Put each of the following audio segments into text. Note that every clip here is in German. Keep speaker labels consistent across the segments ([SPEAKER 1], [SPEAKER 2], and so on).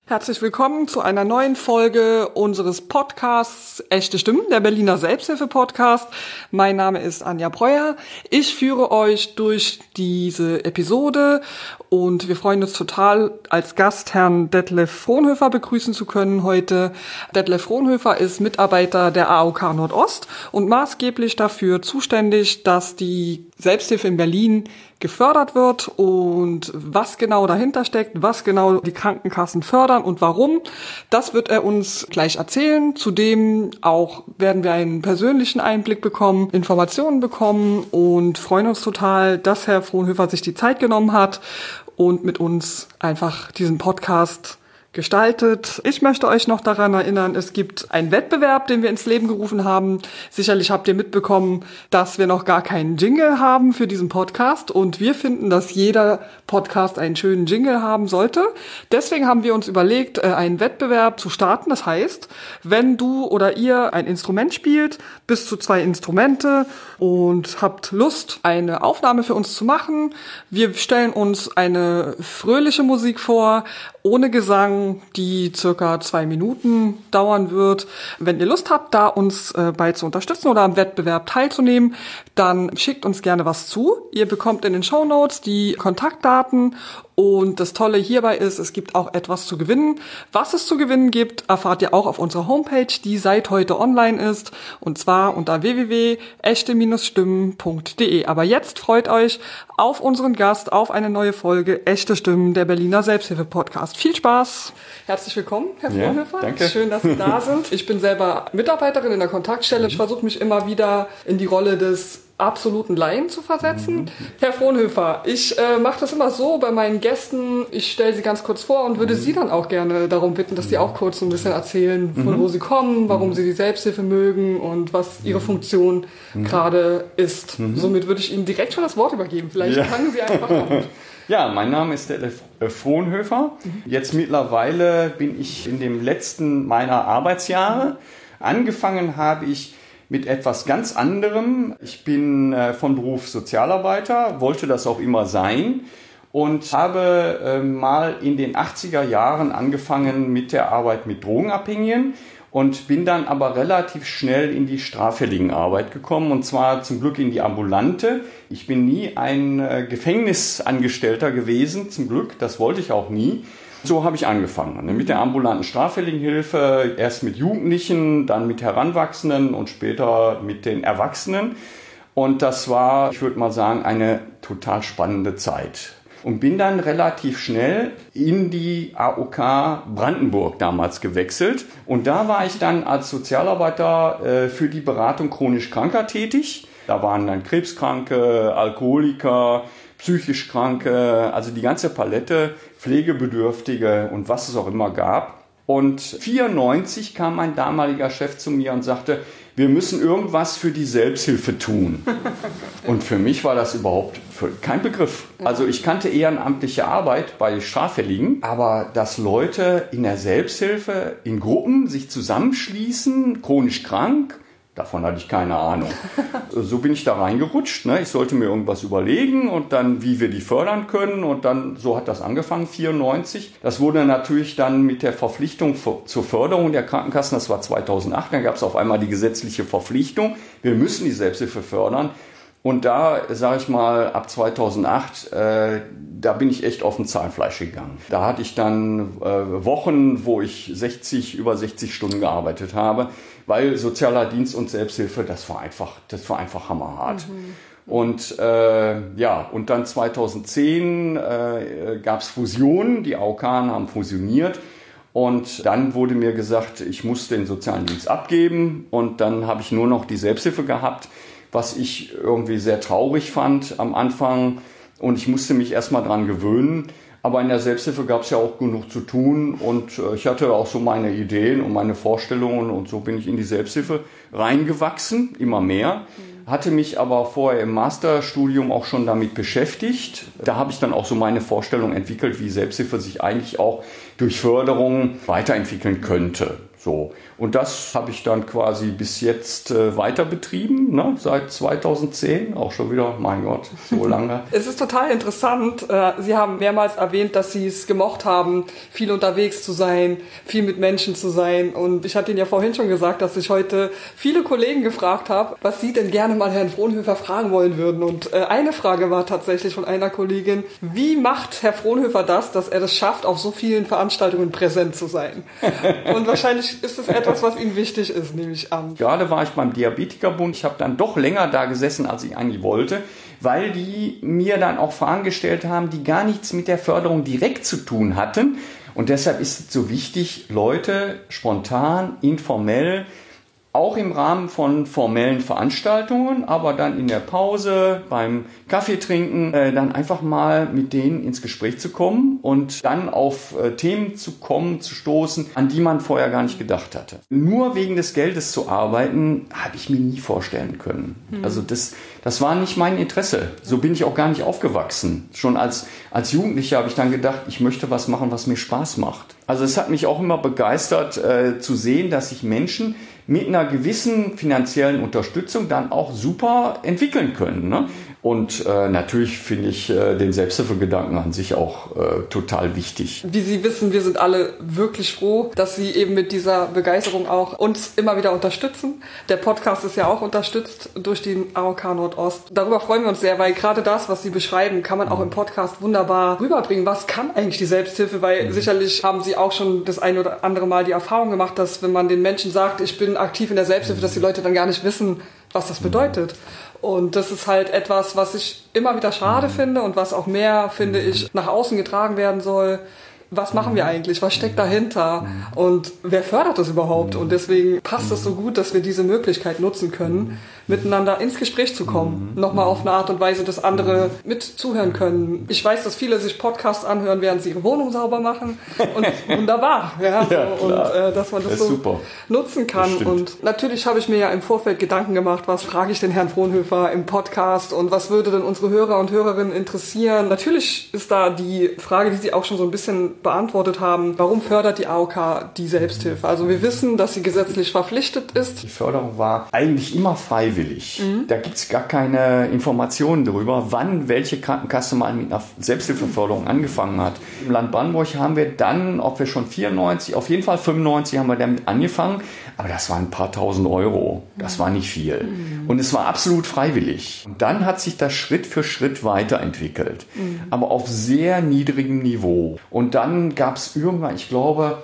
[SPEAKER 1] Herzlich willkommen zu einer neuen Folge unseres Podcasts Echte Stimmen, der Berliner Selbsthilfe-Podcast. Mein Name ist Anja Breuer. Ich führe euch durch diese Episode und wir freuen uns total, als Gast Herrn Detlef Frohnhöfer begrüßen zu können heute. Detlef Frohnhöfer ist Mitarbeiter der AOK Nordost und maßgeblich dafür zuständig, dass die Selbsthilfe in Berlin gefördert wird und was genau dahinter steckt, was genau die Krankenkassen fördern und warum, das wird er uns gleich erzählen. Zudem auch werden wir einen persönlichen Einblick bekommen, Informationen bekommen und freuen uns total, dass Herr Frohnhöfer sich die Zeit genommen hat und mit uns einfach diesen Podcast gestaltet. Ich möchte euch noch daran erinnern, es gibt einen Wettbewerb, den wir ins Leben gerufen haben. Sicherlich habt ihr mitbekommen, dass wir noch gar keinen Jingle haben für diesen Podcast und wir finden, dass jeder Podcast einen schönen Jingle haben sollte. Deswegen haben wir uns überlegt, einen Wettbewerb zu starten. Das heißt, wenn du oder ihr ein Instrument spielt, bis zu 2 Instrumente und habt Lust, eine Aufnahme für uns zu machen, wir stellen uns eine fröhliche Musik vor, ohne Gesang, die circa 2 Minuten dauern wird. Wenn ihr Lust habt, da uns bei zu unterstützen oder am Wettbewerb teilzunehmen, dann schickt uns gerne was zu. Ihr bekommt in den Shownotes die Kontaktdaten und das Tolle hierbei ist, es gibt auch etwas zu gewinnen. Was es zu gewinnen gibt, erfahrt ihr auch auf unserer Homepage, die seit heute online ist, und zwar unter www.echte-stimmen.de. Aber jetzt freut euch auf unseren Gast, auf eine neue Folge Echte Stimmen, der Berliner Selbsthilfe-Podcast. Viel Spaß! Herzlich willkommen, Herr Frohnhöfer.
[SPEAKER 2] Danke.
[SPEAKER 1] Schön, dass Sie da sind. Ich bin selber Mitarbeiterin in der Kontaktstelle. Ich versuche mich immer wieder in die Rolle des absoluten Laien zu versetzen. Herr Frohnhöfer, ich mache das immer so bei meinen Gästen, ich stelle sie ganz kurz vor und würde Sie dann auch gerne darum bitten, dass Sie auch kurz so ein bisschen erzählen, von wo Sie kommen, warum Sie die Selbsthilfe mögen und was Ihre Funktion gerade ist. Somit würde ich Ihnen direkt schon das Wort übergeben. Vielleicht fangen Sie einfach an.
[SPEAKER 2] Ja, mein Name ist Detlef Frohnhöfer. Jetzt mittlerweile bin ich in dem letzten meiner Arbeitsjahre. Angefangen habe ich mit etwas ganz anderem. Ich bin von Beruf Sozialarbeiter, wollte das auch immer sein und habe mal in den 80er Jahren angefangen mit der Arbeit mit Drogenabhängigen und bin dann aber relativ schnell in die straffälligen Arbeit gekommen und zwar zum Glück in die ambulante. Ich bin nie ein Gefängnisangestellter gewesen, zum Glück, das wollte ich auch nie. So habe ich angefangen, mit der ambulanten Straffälligenhilfe, erst mit Jugendlichen, dann mit Heranwachsenden und später mit den Erwachsenen. Und das war, ich würde mal sagen, eine total spannende Zeit. Und bin dann relativ schnell in die AOK Brandenburg damals gewechselt. Und da war ich dann als Sozialarbeiter für die Beratung chronisch Kranker tätig. Da waren dann Krebskranke, Alkoholiker, psychisch Kranke, also die ganze Palette, Pflegebedürftige und was es auch immer gab. Und 1994 kam mein damaliger Chef zu mir und sagte, wir müssen irgendwas für die Selbsthilfe tun. Und für mich war das überhaupt kein Begriff. Also ich kannte ehrenamtliche Arbeit bei Straffälligen, aber dass Leute in der Selbsthilfe in Gruppen sich zusammenschließen, chronisch krank, davon hatte ich keine Ahnung. So bin ich da reingerutscht. Ich sollte mir irgendwas überlegen und dann, wie wir die fördern können. Und dann, so hat das angefangen, 1994. Das wurde natürlich dann mit der Verpflichtung zur Förderung der Krankenkassen, das war 2008, dann gab es auf einmal die gesetzliche Verpflichtung, wir müssen die Selbsthilfe fördern. Und da, sage ich mal, ab 2008, da bin ich echt auf dem Zahnfleisch gegangen. Da hatte ich dann Wochen, wo ich über 60 Stunden gearbeitet habe, weil sozialer Dienst und Selbsthilfe, das war einfach hammerhart. Und und dann 2010 gab es Fusionen, die AOK haben fusioniert. Und dann wurde mir gesagt, ich muss den sozialen Dienst abgeben und dann habe ich nur noch die Selbsthilfe gehabt, was ich irgendwie sehr traurig fand am Anfang und ich musste mich erstmal dran gewöhnen. Aber in der Selbsthilfe gab es ja auch genug zu tun und ich hatte auch so meine Ideen und meine Vorstellungen und so bin ich in die Selbsthilfe reingewachsen, immer mehr. Hatte mich aber vorher im Masterstudium auch schon damit beschäftigt. Da habe ich dann auch so meine Vorstellung entwickelt, wie Selbsthilfe sich eigentlich auch durch Förderung weiterentwickeln könnte. So. Und das habe ich dann quasi bis jetzt weiter betrieben, ne? Seit 2010, auch schon wieder, mein Gott, so lange.
[SPEAKER 1] Es ist total interessant. Sie haben mehrmals erwähnt, dass Sie es gemocht haben, viel unterwegs zu sein, viel mit Menschen zu sein. Und ich hatte Ihnen ja vorhin schon gesagt, dass ich heute viele Kollegen gefragt habe, was Sie denn gerne mal Herrn Frohnhöfer fragen wollen würden. Und eine Frage war tatsächlich von einer Kollegin, wie macht Herr Frohnhöfer das, dass er das schafft, auf so vielen Veranstaltungen präsent zu sein? Und wahrscheinlich ist es etwas, was Ihnen wichtig ist, nehme ich an.
[SPEAKER 2] Gerade war ich beim Diabetikerbund. Ich habe dann doch länger da gesessen, als ich eigentlich wollte, weil die mir dann auch Fragen gestellt haben, die gar nichts mit der Förderung direkt zu tun hatten. Und deshalb ist es so wichtig, Leute spontan, informell, auch im Rahmen von formellen Veranstaltungen, aber dann in der Pause, beim Kaffeetrinken, dann einfach mal mit denen ins Gespräch zu kommen und dann auf Themen zu kommen, zu stoßen, an die man vorher gar nicht gedacht hatte. Nur wegen des Geldes zu arbeiten, habe ich mir nie vorstellen können. Also das war nicht mein Interesse. So bin ich auch gar nicht aufgewachsen. Schon als Jugendlicher habe ich dann gedacht, ich möchte was machen, was mir Spaß macht. Also es hat mich auch immer begeistert zu sehen, dass sich Menschen mit einer gewissen finanziellen Unterstützung dann auch super entwickeln können, ne? Und natürlich finde ich den Selbsthilfegedanken an sich auch total wichtig.
[SPEAKER 1] Wie Sie wissen, wir sind alle wirklich froh, dass Sie eben mit dieser Begeisterung auch uns immer wieder unterstützen. Der Podcast ist ja auch unterstützt durch den AOK Nordost. Darüber freuen wir uns sehr, weil gerade das, was Sie beschreiben, kann man auch im Podcast wunderbar rüberbringen. Was kann eigentlich die Selbsthilfe? Weil sicherlich haben Sie auch schon das ein oder andere Mal die Erfahrung gemacht, dass wenn man den Menschen sagt, ich bin aktiv in der Selbsthilfe, dass die Leute dann gar nicht wissen, was das bedeutet. Und das ist halt etwas, was ich immer wieder schade finde und was auch mehr, finde ich, nach außen getragen werden soll. Was machen wir eigentlich? Was steckt dahinter? Und wer fördert das überhaupt? Und deswegen passt es so gut, dass wir diese Möglichkeit nutzen können, miteinander ins Gespräch zu kommen. Nochmal auf eine Art und Weise, dass andere mit zuhören können. Ich weiß, dass viele sich Podcasts anhören, während sie ihre Wohnung sauber machen. Und wunderbar. Ja, so. Und dass man das so super nutzen kann. Und natürlich habe ich mir ja im Vorfeld Gedanken gemacht, was frage ich den Herrn Frohnhöfer im Podcast und was würde denn unsere Hörer und Hörerinnen interessieren? Natürlich ist da die Frage, die Sie auch schon so ein bisschen beantwortet haben, warum fördert die AOK die Selbsthilfe? Also wir wissen, dass sie gesetzlich verpflichtet ist.
[SPEAKER 2] Die Förderung war eigentlich immer freiwillig. Da gibt es gar keine Informationen darüber, wann welche Krankenkasse mal mit einer Selbsthilfeförderung angefangen hat. Im Land Brandenburg haben wir dann, ob wir schon 94, auf jeden Fall 95 haben wir damit angefangen, aber das waren ein paar tausend Euro. Das war nicht viel. Und es war absolut freiwillig. Und dann hat sich das Schritt für Schritt weiterentwickelt, aber auf sehr niedrigem Niveau. Und dann gab es irgendwann, ich glaube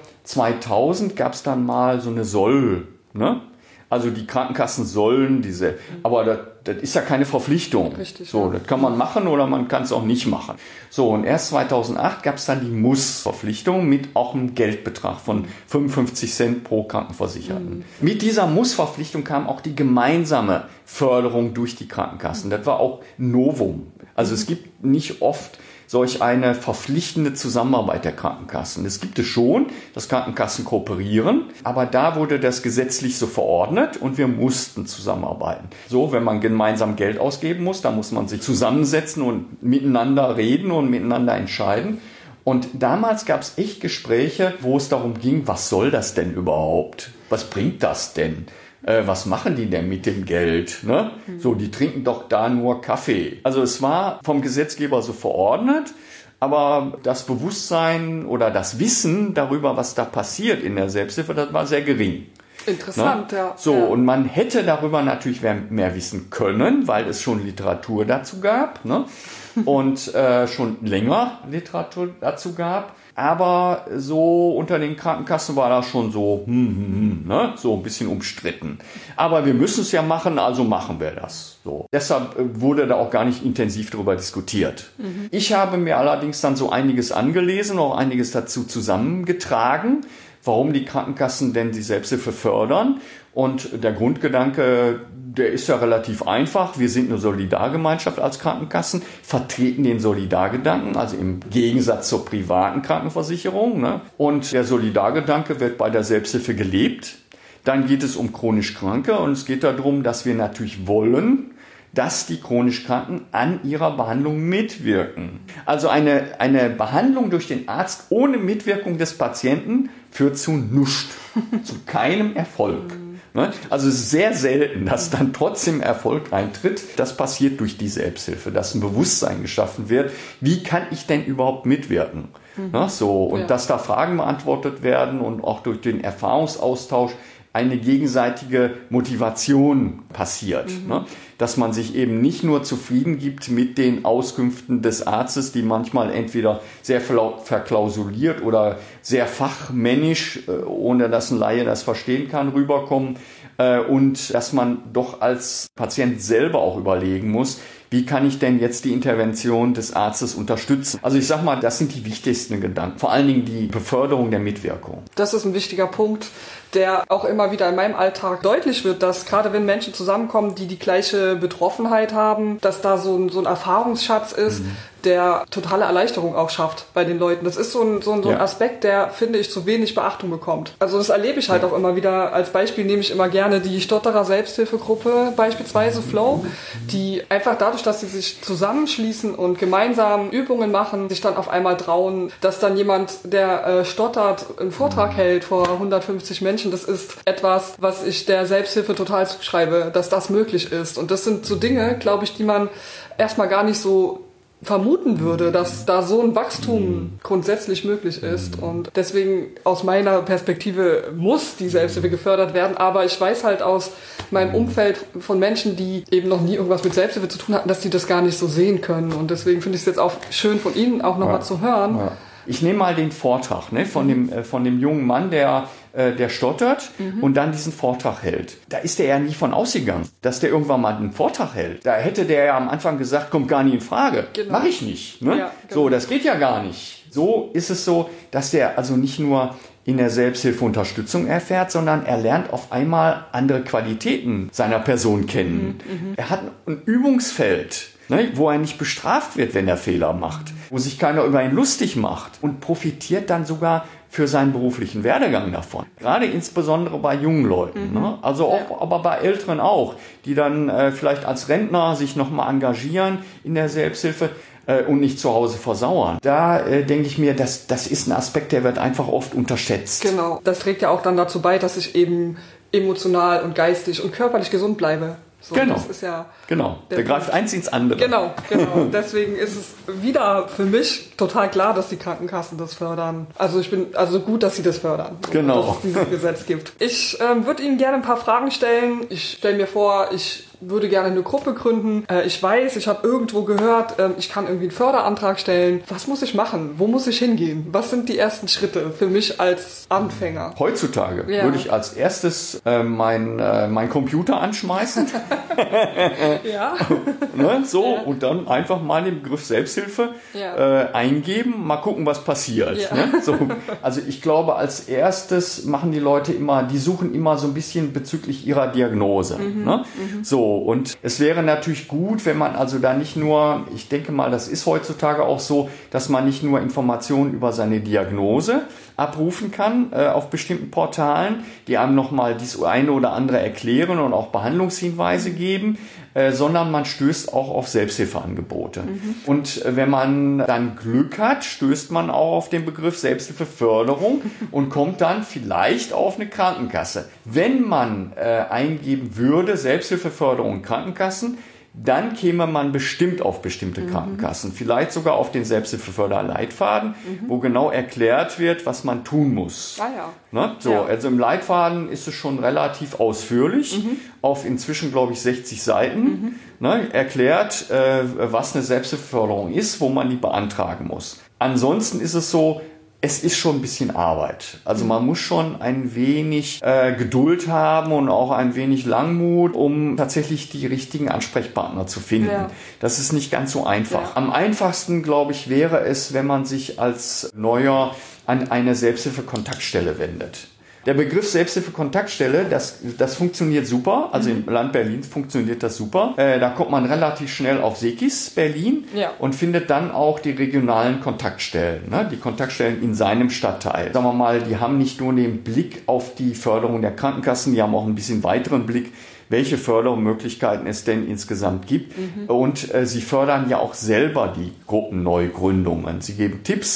[SPEAKER 2] 2000 gab es dann mal so eine Soll, ne? Also die Krankenkassen sollen diese, aber das ist ja keine Verpflichtung.
[SPEAKER 1] Richtig,
[SPEAKER 2] so, das kann man machen oder man kann es auch nicht machen. So, und erst 2008 gab es dann die Muss-Verpflichtung mit auch einem Geldbetrag von 55 Cent pro Krankenversicherten. Mit dieser Muss-Verpflichtung kam auch die gemeinsame Förderung durch die Krankenkassen. Das war auch Novum. Also es gibt nicht oft solch eine verpflichtende Zusammenarbeit der Krankenkassen. Es gibt es schon, dass Krankenkassen kooperieren, aber da wurde das gesetzlich so verordnet und wir mussten zusammenarbeiten. So, wenn man gemeinsam Geld ausgeben muss, dann muss man sich zusammensetzen und miteinander reden und miteinander entscheiden. Und damals gab es echt Gespräche, wo es darum ging, was soll das denn überhaupt? Was bringt das denn? Was machen die denn mit dem Geld? Ne? So, die trinken doch da nur Kaffee. Also es war vom Gesetzgeber so verordnet, aber das Bewusstsein oder das Wissen darüber, was da passiert in der Selbsthilfe, das war sehr gering.
[SPEAKER 1] Interessant,
[SPEAKER 2] ne?
[SPEAKER 1] ja.
[SPEAKER 2] So, und man hätte darüber natürlich mehr wissen können, weil es schon Literatur dazu gab, ne? Und schon länger Literatur dazu gab. Aber so unter den Krankenkassen war das schon so, ne? So ein bisschen umstritten. Aber wir müssen es ja machen, also machen wir das. So. Deshalb wurde da auch gar nicht intensiv darüber diskutiert. Ich habe mir allerdings dann so einiges angelesen, auch einiges dazu zusammengetragen, warum die Krankenkassen denn die Selbsthilfe fördern. Und der Grundgedanke, der ist ja relativ einfach. Wir sind eine Solidargemeinschaft als Krankenkassen, vertreten den Solidargedanken, also im Gegensatz zur privaten Krankenversicherung, ne? Und der Solidargedanke wird bei der Selbsthilfe gelebt. Dann geht es um chronisch Kranke und es geht darum, dass wir natürlich wollen, dass die chronisch Kranken an ihrer Behandlung mitwirken. Also eine Behandlung durch den Arzt ohne Mitwirkung des Patienten führt zu nichts, zu keinem Erfolg. Ne? Also es ist sehr selten, dass dann trotzdem Erfolg eintritt. Das passiert durch die Selbsthilfe, dass ein Bewusstsein geschaffen wird. Wie kann ich denn überhaupt mitwirken? Ne? So, und dass da Fragen beantwortet werden und auch durch den Erfahrungsaustausch eine gegenseitige Motivation passiert. Ne? Dass man sich eben nicht nur zufrieden gibt mit den Auskünften des Arztes, die manchmal entweder sehr verklausuliert oder sehr fachmännisch, ohne dass ein Laie das verstehen kann, rüberkommen. Und dass man doch als Patient selber auch überlegen muss, wie kann ich denn jetzt die Intervention des Arztes unterstützen? Also ich sag mal, das sind die wichtigsten Gedanken. Vor allen Dingen die Beförderung der Mitwirkung.
[SPEAKER 1] Das ist ein wichtiger Punkt, der auch immer wieder in meinem Alltag deutlich wird, dass gerade wenn Menschen zusammenkommen, die die gleiche Betroffenheit haben, dass da so ein Erfahrungsschatz ist, der totale Erleichterung auch schafft bei den Leuten. Das ist so ein Aspekt, der, finde ich, zu wenig Beachtung bekommt. Also das erlebe ich halt auch immer wieder. Als Beispiel nehme ich immer gerne die Stotterer Selbsthilfegruppe, beispielsweise Flow, die einfach dadurch, dass sie sich zusammenschließen und gemeinsam Übungen machen, sich dann auf einmal trauen, dass dann jemand, der stottert, einen Vortrag hält vor 150 Menschen. Das ist etwas, was ich der Selbsthilfe total zuschreibe, dass das möglich ist. Und das sind so Dinge, glaube ich, die man erstmal gar nicht so vermuten würde, dass da so ein Wachstum grundsätzlich möglich ist. Und deswegen aus meiner Perspektive muss die Selbsthilfe gefördert werden. Aber ich weiß halt aus meinem Umfeld von Menschen, die eben noch nie irgendwas mit Selbsthilfe zu tun hatten, dass die das gar nicht so sehen können. Und deswegen finde ich es jetzt auch schön von Ihnen auch nochmal zu hören.
[SPEAKER 2] Ja. Ich nehme mal den Vortrag von dem jungen Mann, der stottert und dann diesen Vortrag hält. Da ist der ja nie von ausgegangen, dass der irgendwann mal einen Vortrag hält. Da hätte der ja am Anfang gesagt, kommt gar nicht in Frage. Genau. Mach ich nicht. Ne? Ja, genau. So, das geht ja gar nicht. So ist es so, dass der also nicht nur in der Selbsthilfe Unterstützung erfährt, sondern er lernt auf einmal andere Qualitäten seiner Person kennen. Er hat ein Übungsfeld, wo er nicht bestraft wird, wenn er Fehler macht, wo sich keiner über ihn lustig macht und profitiert dann sogar für seinen beruflichen Werdegang davon. Gerade insbesondere bei jungen Leuten, also auch, aber bei Älteren auch, die dann vielleicht als Rentner sich nochmal engagieren in der Selbsthilfe und nicht zu Hause versauern. Da denke ich mir, das ist ein Aspekt, der wird einfach oft unterschätzt.
[SPEAKER 1] Genau, das trägt ja auch dann dazu bei, dass ich eben emotional und geistig und körperlich gesund bleibe. So,
[SPEAKER 2] genau.
[SPEAKER 1] Das ist ja
[SPEAKER 2] der greift eins ins andere.
[SPEAKER 1] Genau. Deswegen ist es wieder für mich total klar, dass die Krankenkassen das fördern. Also gut, dass sie das fördern.
[SPEAKER 2] Genau.
[SPEAKER 1] Dass es dieses Gesetz gibt. Ich würde Ihnen gerne ein paar Fragen stellen. Ich stelle mir vor, ich würde gerne eine Gruppe gründen. Ich weiß, ich habe irgendwo gehört, ich kann irgendwie einen Förderantrag stellen. Was muss ich machen? Wo muss ich hingehen? Was sind die ersten Schritte für mich als Anfänger?
[SPEAKER 2] Heutzutage würde ich als erstes mein Computer anschmeißen.
[SPEAKER 1] Ja.
[SPEAKER 2] Und dann einfach mal den Begriff Selbsthilfe eingeben, mal gucken, was passiert.
[SPEAKER 1] Ja.
[SPEAKER 2] Also ich glaube, als erstes machen die Leute die suchen immer so ein bisschen bezüglich ihrer Diagnose. Und es wäre natürlich gut, wenn man also da nicht nur, ich denke mal, das ist heutzutage auch so, dass man nicht nur Informationen über seine Diagnose abrufen kann auf bestimmten Portalen, die einem nochmal dies eine oder andere erklären und auch Behandlungshinweise geben, sondern man stößt auch auf Selbsthilfeangebote. Und wenn man dann Glück hat, stößt man auch auf den Begriff Selbsthilfeförderung und kommt dann vielleicht auf eine Krankenkasse. Wenn man eingeben würde, Selbsthilfeförderung Krankenkassen, dann käme man bestimmt auf bestimmte Krankenkassen, vielleicht sogar auf den Selbsthilfeförderleitfaden, wo genau erklärt wird, was man tun muss. Also im Leitfaden ist es schon relativ ausführlich, auf inzwischen, glaube ich, 60 Seiten, erklärt, was eine Selbsthilfeförderung ist, wo man die beantragen muss. Ansonsten ist es so, es ist schon ein bisschen Arbeit. Also man muss schon ein wenig Geduld haben und auch ein wenig Langmut, um tatsächlich die richtigen Ansprechpartner zu finden. Ja. Das ist nicht ganz so einfach. Ja. Am einfachsten, glaube ich, wäre es, wenn man sich als Neuer an eine Selbsthilfe-Kontaktstelle wendet. Der Begriff Selbsthilfe-Kontaktstelle, das funktioniert super. Also im Land Berlin funktioniert das super. Da kommt man relativ schnell auf Sekis Berlin und findet dann auch die regionalen Kontaktstellen, die Kontaktstellen in seinem Stadtteil. Sagen wir mal, die haben nicht nur den Blick auf die Förderung der Krankenkassen, die haben auch ein bisschen weiteren Blick, welche Fördermöglichkeiten es denn insgesamt gibt. Und sie fördern ja auch selber die Gruppenneugründungen. Sie geben Tipps.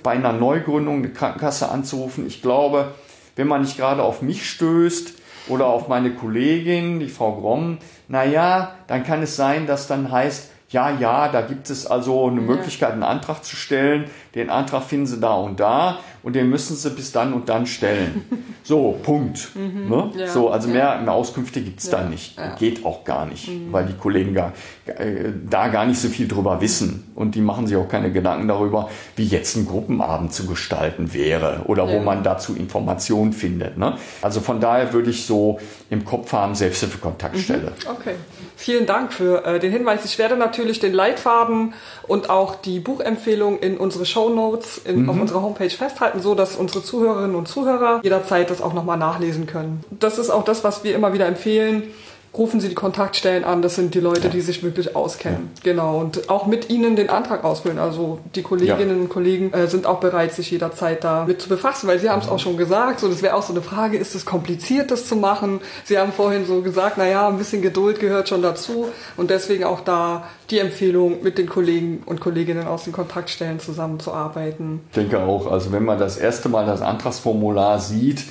[SPEAKER 2] bei einer Neugründung eine Krankenkasse anzurufen. Ich glaube, wenn man nicht gerade auf mich stößt oder auf meine Kollegin, die Frau Gromm, dann kann es sein, dass dann heißt, ja, da gibt es also eine Möglichkeit, einen Antrag zu stellen. Den Antrag finden Sie da und den müssen Sie bis dann und dann stellen. So, Punkt. Ne? Ja, so, also mehr Auskünfte gibt es da nicht. Ja. Geht auch gar nicht, weil die Kollegen da gar nicht so viel drüber wissen. Und die machen sich auch keine Gedanken darüber, wie jetzt ein Gruppenabend zu gestalten wäre oder wo man dazu Informationen findet. Ne? Also von daher würde ich so im Kopf haben, Selbsthilfekontaktstelle.
[SPEAKER 1] Okay. Vielen Dank für den Hinweis. Ich werde natürlich den Leitfaden und auch die Buchempfehlung in unsere Shownotes auf unserer Homepage festhalten, so dass unsere Zuhörerinnen und Zuhörer jederzeit das auch nochmal nachlesen können. Das ist auch das, was wir immer wieder empfehlen. Rufen Sie die Kontaktstellen an, das sind die Leute, die sich wirklich auskennen. Ja. Genau, und auch mit Ihnen den Antrag ausfüllen. Also die Kolleginnen und Kollegen sind auch bereit, sich jederzeit damit zu befassen, weil Sie haben es auch schon gesagt, so, das wäre auch so eine Frage, ist es kompliziert, das zu machen? Sie haben vorhin so gesagt, ein bisschen Geduld gehört schon dazu und deswegen auch da die Empfehlung, mit den Kollegen und Kolleginnen aus den Kontaktstellen zusammenzuarbeiten.
[SPEAKER 2] Ich denke auch, also wenn man das erste Mal das Antragsformular sieht,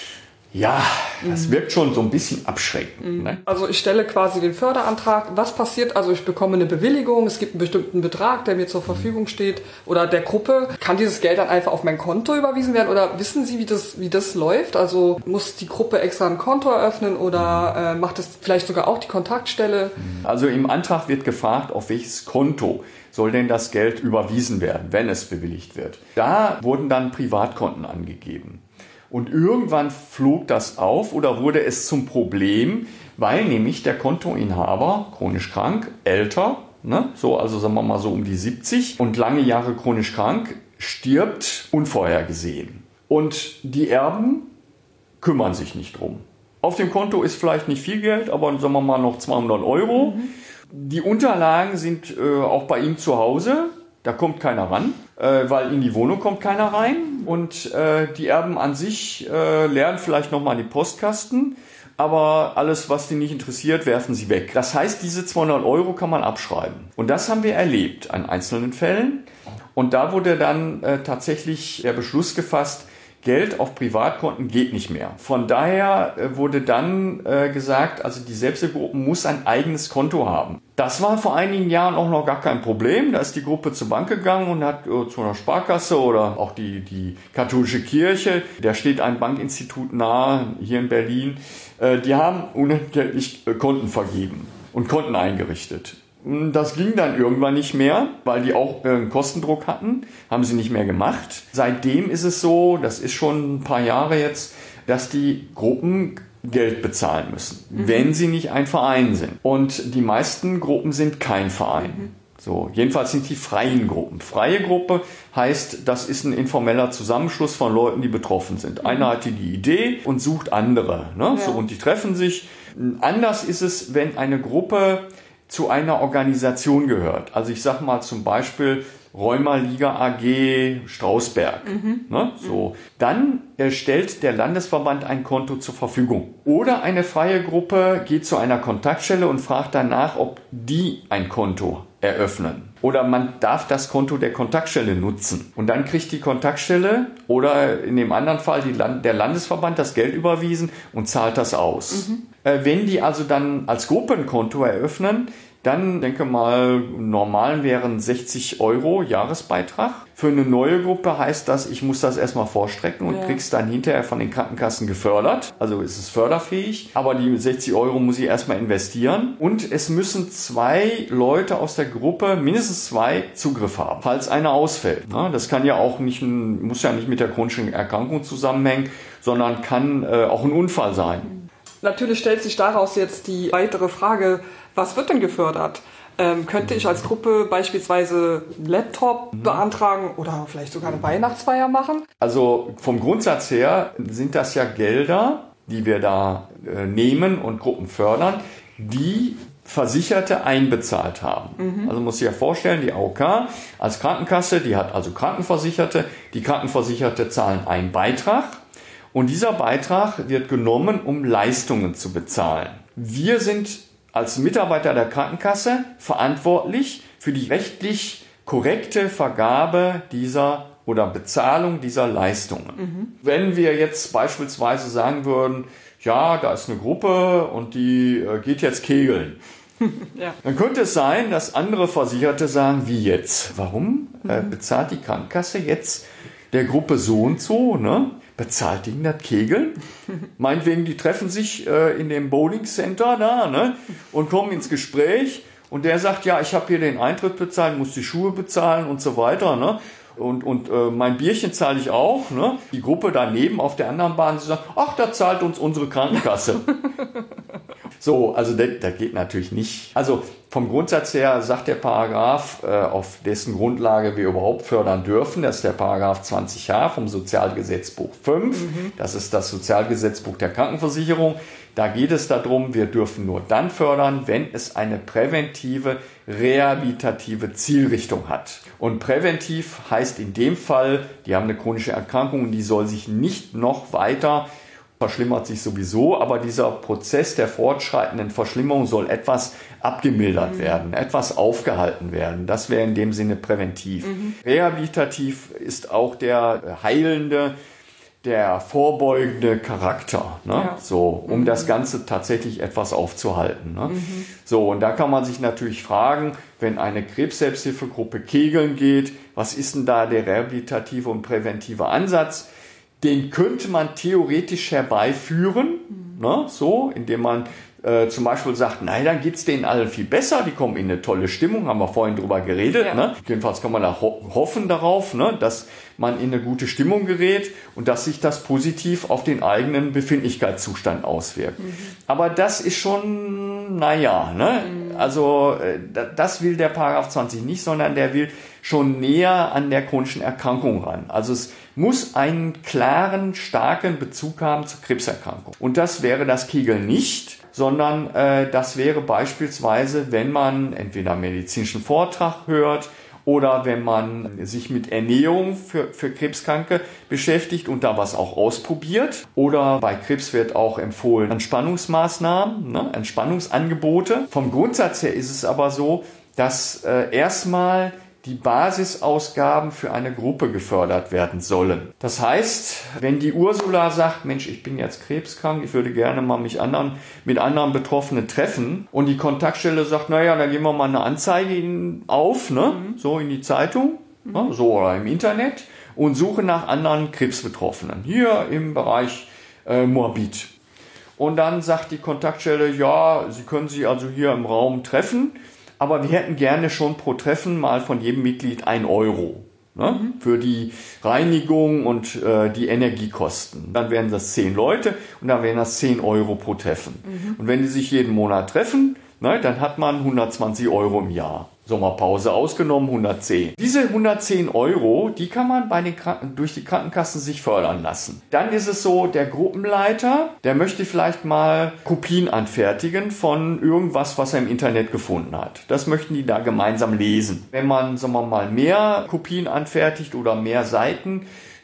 [SPEAKER 2] das wirkt schon so ein bisschen abschreckend. Ne?
[SPEAKER 1] Also ich stelle quasi den Förderantrag. Was passiert? Also ich bekomme eine Bewilligung, es gibt einen bestimmten Betrag, der mir zur Verfügung steht oder der Gruppe. Kann dieses Geld dann einfach auf mein Konto überwiesen werden oder wissen Sie, wie das läuft? Also muss die Gruppe extra ein Konto eröffnen oder macht es vielleicht sogar auch die Kontaktstelle?
[SPEAKER 2] Also im Antrag wird gefragt, auf welches Konto soll denn das Geld überwiesen werden, wenn es bewilligt wird. Da wurden dann Privatkonten angegeben. Und irgendwann flog das auf oder wurde es zum Problem, weil nämlich der Kontoinhaber, chronisch krank, älter, also sagen wir mal so um die 70 und lange Jahre chronisch krank, stirbt unvorhergesehen. Und die Erben kümmern sich nicht drum. Auf dem Konto ist vielleicht nicht viel Geld, aber sagen wir mal noch 200 €. Die Unterlagen sind auch bei ihm zu Hause. Da kommt keiner ran, weil in die Wohnung kommt keiner rein. Und die Erben an sich leeren vielleicht nochmal die Postkasten. Aber alles, was die nicht interessiert, werfen sie weg. Das heißt, diese 200 € kann man abschreiben. Und das haben wir erlebt an einzelnen Fällen. Und da wurde dann tatsächlich der Beschluss gefasst, Geld auf Privatkonten geht nicht mehr. Von daher wurde dann gesagt, also die Selbsthilfegruppe muss ein eigenes Konto haben. Das war vor einigen Jahren auch noch gar kein Problem. Da ist die Gruppe zur Bank gegangen und hat zu einer Sparkasse oder auch die katholische Kirche, der steht ein Bankinstitut nahe hier in Berlin, die haben unentgeltlich Konten vergeben und Konten eingerichtet. Das ging dann irgendwann nicht mehr, weil die auch einen Kostendruck hatten, haben sie nicht mehr gemacht. Seitdem ist es so, das ist schon ein paar Jahre jetzt, dass die Gruppen Geld bezahlen müssen, wenn sie nicht ein Verein sind. Und die meisten Gruppen sind kein Verein. So, jedenfalls sind die freien Gruppen. Freie Gruppe heißt, das ist ein informeller Zusammenschluss von Leuten, die betroffen sind. Einer hat die Idee und sucht andere. So, und die treffen sich. Anders ist es, wenn eine Gruppe zu einer Organisation gehört. Also ich sage mal zum Beispiel Rheuma-Liga AG Strausberg. So. Dann stellt der Landesverband ein Konto zur Verfügung. Oder eine freie Gruppe geht zu einer Kontaktstelle und fragt danach, ob die ein Konto eröffnen. Oder man darf das Konto der Kontaktstelle nutzen. Und dann kriegt die Kontaktstelle oder in dem anderen Fall der Landesverband das Geld überwiesen und zahlt das aus. Wenn die also dann als Gruppenkonto eröffnen, dann denke mal, normal wären 60 € Jahresbeitrag. Für eine neue Gruppe heißt das, ich muss das erstmal vorstrecken und krieg's dann hinterher von den Krankenkassen gefördert. Also ist es förderfähig, aber die 60 € muss ich erstmal investieren. Und es müssen 2 Leute aus der Gruppe, mindestens 2, Zugriff haben, falls einer ausfällt. Das kann ja auch nicht, muss ja nicht mit der chronischen Erkrankung zusammenhängen, sondern kann auch ein Unfall sein.
[SPEAKER 1] Natürlich stellt sich daraus jetzt die weitere Frage, was wird denn gefördert? Könnte ich als Gruppe beispielsweise einen Laptop beantragen oder vielleicht sogar eine Weihnachtsfeier machen?
[SPEAKER 2] Also vom Grundsatz her sind das ja Gelder, die wir da nehmen und Gruppen fördern, die Versicherte einbezahlt haben. Also muss sich ja vorstellen, die AOK als Krankenkasse, die hat also Krankenversicherte, die Krankenversicherte zahlen einen Beitrag. Und dieser Beitrag wird genommen, um Leistungen zu bezahlen. Wir sind als Mitarbeiter der Krankenkasse verantwortlich für die rechtlich korrekte Vergabe dieser oder Bezahlung dieser Leistungen. Wenn wir jetzt beispielsweise sagen würden, ja, da ist eine Gruppe und die geht jetzt kegeln. Ja. Dann könnte es sein, dass andere Versicherte sagen, wie jetzt? Warum bezahlt die Krankenkasse jetzt der Gruppe so und so, ne? Bezahlt die das Kegeln? Meinetwegen, die treffen sich in dem Bowling Center da, ne? Und kommen ins Gespräch und der sagt, ja, ich habe hier den Eintritt bezahlt, muss die Schuhe bezahlen und so weiter, ne? Und mein Bierchen zahle ich auch, ne? Die Gruppe daneben auf der anderen Bahn, sie sagt, ach, da zahlt uns unsere Krankenkasse. So, also das geht natürlich nicht. Also vom Grundsatz her sagt der Paragraph, auf dessen Grundlage wir überhaupt fördern dürfen, das ist der Paragraph 20h vom Sozialgesetzbuch 5. Das ist das Sozialgesetzbuch der Krankenversicherung. Da geht es darum, wir dürfen nur dann fördern, wenn es eine präventive, rehabilitative Zielrichtung hat. Und präventiv heißt in dem Fall, die haben eine chronische Erkrankung und die soll sich nicht noch weiter verschlimmert sich sowieso, aber dieser Prozess der fortschreitenden Verschlimmerung soll etwas abgemildert werden, etwas aufgehalten werden. Das wäre in dem Sinne präventiv. Rehabilitativ ist auch der heilende, der vorbeugende Charakter, ne? Ja. So, um das Ganze tatsächlich etwas aufzuhalten. Ne? So, und da kann man sich natürlich fragen, wenn eine Krebs-Selbsthilfegruppe kegeln geht, was ist denn da der rehabilitative und präventive Ansatz? Den könnte man theoretisch herbeiführen, ne, so, indem man zum Beispiel sagt, nein, dann geht's denen allen viel besser, die kommen in eine tolle Stimmung, haben wir vorhin drüber geredet. Ja. Ne? Jedenfalls kann man da hoffen darauf, ne, dass man in eine gute Stimmung gerät und dass sich das positiv auf den eigenen Befindlichkeitszustand auswirkt. Aber das ist schon, naja, ne? Also das will der Paragraph 20 nicht, sondern der will schon näher an der chronischen Erkrankung ran. Also es muss einen klaren, starken Bezug haben zur Krebserkrankung. Und das wäre das Kegeln nicht, sondern das wäre beispielsweise, wenn man entweder einen medizinischen Vortrag hört oder wenn man sich mit Ernährung für Krebskranke beschäftigt und da was auch ausprobiert. Oder bei Krebs wird auch empfohlen Entspannungsmaßnahmen, ne, Entspannungsangebote. Vom Grundsatz her ist es aber so, dass erstmal die Basisausgaben für eine Gruppe gefördert werden sollen. Das heißt, wenn die Ursula sagt, Mensch, ich bin jetzt krebskrank, ich würde gerne mal mich mit anderen Betroffenen treffen und die Kontaktstelle sagt, naja, dann geben wir mal eine Anzeige auf, ne? So in die Zeitung, ne? So oder im Internet und suche nach anderen Krebsbetroffenen, hier im Bereich Moabit. Und dann sagt die Kontaktstelle, ja, Sie können sich also hier im Raum treffen, aber wir hätten gerne schon pro Treffen mal von jedem Mitglied 1 Euro, ne, für die Reinigung und die Energiekosten. Dann wären das 10 Leute und dann wären das 10 Euro pro Treffen. Und wenn die sich jeden Monat treffen, ne, dann hat man 120 Euro im Jahr. Sommerpause ausgenommen, 110. Diese 110 Euro, die kann man durch die Krankenkassen sich fördern lassen. Dann ist es so, der Gruppenleiter, der möchte vielleicht mal Kopien anfertigen von irgendwas, was er im Internet gefunden hat. Das möchten die da gemeinsam lesen. Wenn man, sagen wir mal, mehr Kopien anfertigt oder mehr Seiten,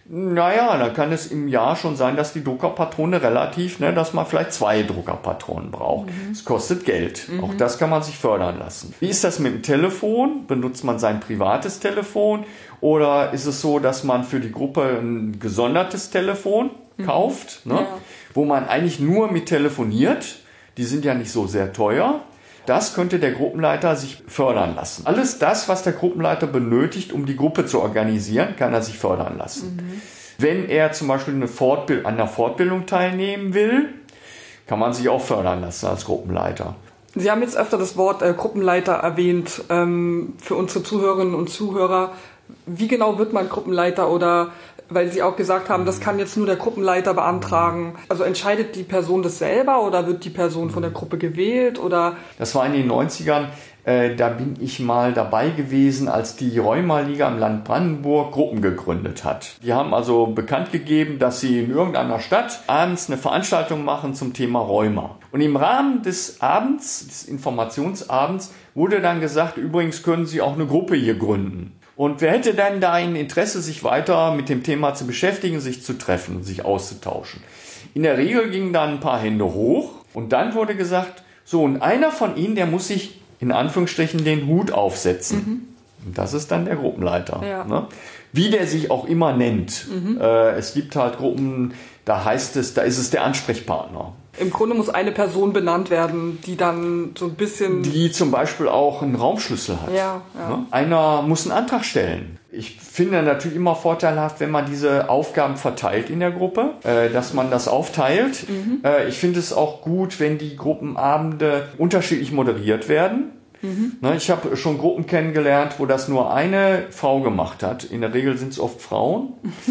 [SPEAKER 2] naja, dann kann es im Jahr schon sein, dass die Druckerpatrone relativ, ne, dass man vielleicht 2 Druckerpatronen braucht. Es kostet Geld. Auch das kann man sich fördern lassen. Wie ist das mit dem Telefon? Benutzt man sein privates Telefon? Oder ist es so, dass man für die Gruppe ein gesondertes Telefon kauft, ne, wo man eigentlich nur mit telefoniert? Die sind ja nicht so sehr teuer. Das könnte der Gruppenleiter sich fördern lassen. Alles das, was der Gruppenleiter benötigt, um die Gruppe zu organisieren, kann er sich fördern lassen. Wenn er zum Beispiel an einer Fortbildung teilnehmen will, kann man sich auch fördern lassen als Gruppenleiter.
[SPEAKER 1] Sie haben jetzt öfter das Wort Gruppenleiter erwähnt. Für unsere Zuhörerinnen und Zuhörer, wie genau wird man Gruppenleiter? Oder weil Sie auch gesagt haben, das kann jetzt nur der Gruppenleiter beantragen. Also entscheidet die Person das selber oder wird die Person von der Gruppe gewählt? Oder?
[SPEAKER 2] Das war in den 90ern. Da bin ich mal dabei gewesen, als die Rheuma-Liga im Land Brandenburg Gruppen gegründet hat. Die haben also bekannt gegeben, dass sie in irgendeiner Stadt abends eine Veranstaltung machen zum Thema Rheuma. Und im Rahmen des Abends, des Informationsabends, wurde dann gesagt, übrigens können Sie auch eine Gruppe hier gründen. Und wer hätte denn da ein Interesse, sich weiter mit dem Thema zu beschäftigen, sich zu treffen, sich auszutauschen? In der Regel gingen dann ein paar Hände hoch und dann wurde gesagt, so, und einer von Ihnen, der muss sich in Anführungsstrichen den Hut aufsetzen. Das ist dann der Gruppenleiter.
[SPEAKER 1] Ja.
[SPEAKER 2] Ne? Wie der sich auch immer nennt. Es gibt halt Gruppen, da ist es der Ansprechpartner.
[SPEAKER 1] Im Grunde muss eine Person benannt werden, die dann so ein bisschen...
[SPEAKER 2] Die zum Beispiel auch einen Raumschlüssel hat.
[SPEAKER 1] Ja.
[SPEAKER 2] Ne? Einer muss einen Antrag stellen. Ich finde natürlich immer vorteilhaft, wenn man diese Aufgaben verteilt in der Gruppe, dass man das aufteilt. Ich finde es auch gut, wenn die Gruppenabende unterschiedlich moderiert werden. Ne, ich habe schon Gruppen kennengelernt, wo das nur eine Frau gemacht hat. In der Regel sind es oft Frauen.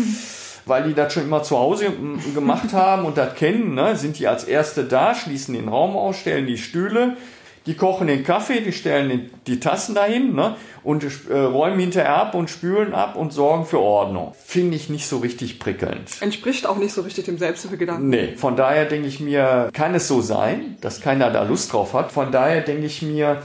[SPEAKER 2] Weil die das schon immer zu Hause gemacht haben und das kennen, ne, sind die als Erste da, schließen den Raum aus, stellen die Stühle, die kochen den Kaffee, die stellen die Tassen dahin, ne, und räumen hinterher ab und spülen ab und sorgen für Ordnung. Finde ich nicht so richtig prickelnd.
[SPEAKER 1] Entspricht auch nicht so richtig dem Selbsthilfegedanken.
[SPEAKER 2] Nee, von daher denke ich mir, kann es so sein, dass keiner da Lust drauf hat. Von daher denke ich mir,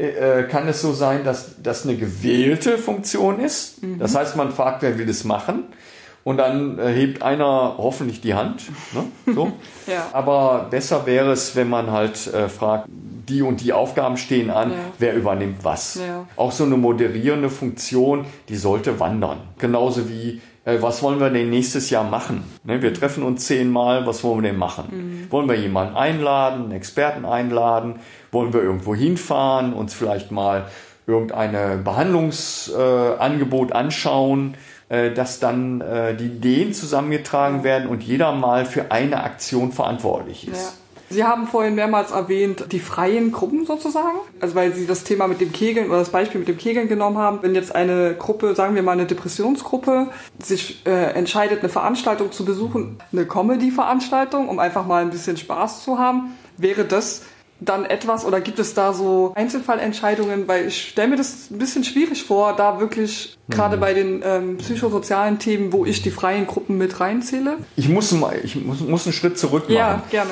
[SPEAKER 2] kann es so sein, dass das eine gewählte Funktion ist. Das heißt, man fragt, wer will das machen? Und dann hebt einer hoffentlich die Hand. Ne? So.
[SPEAKER 1] Ja.
[SPEAKER 2] Aber besser wäre es, wenn man halt fragt, die und die Aufgaben stehen an, wer übernimmt was. Ja. Auch so eine moderierende Funktion, die sollte wandern. Genauso wie, was wollen wir denn nächstes Jahr machen? Ne? Wir treffen uns 10-mal, was wollen wir denn machen? Wollen wir jemanden einladen, einen Experten einladen? Wollen wir irgendwo hinfahren, uns vielleicht mal irgendein Behandlungsangebot anschauen? Dass dann die Ideen zusammengetragen werden und jeder mal für eine Aktion verantwortlich ist. Ja.
[SPEAKER 1] Sie haben vorhin mehrmals erwähnt, die freien Gruppen sozusagen, also weil Sie das Thema mit dem Kegeln oder das Beispiel mit dem Kegeln genommen haben. Wenn jetzt eine Gruppe, sagen wir mal eine Depressionsgruppe, sich entscheidet, eine Veranstaltung zu besuchen, eine Comedy-Veranstaltung, um einfach mal ein bisschen Spaß zu haben, wäre das dann etwas oder gibt es da so Einzelfallentscheidungen, weil ich stelle mir das ein bisschen schwierig vor, da wirklich gerade bei den psychosozialen Themen, wo ich die freien Gruppen mit reinzähle.
[SPEAKER 2] Ich muss einen Schritt zurück machen.
[SPEAKER 1] Ja, gerne.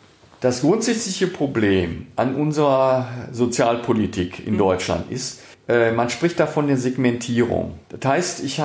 [SPEAKER 2] Das grundsätzliche Problem an unserer Sozialpolitik in Deutschland ist, man spricht da von der Segmentierung. Das heißt, ich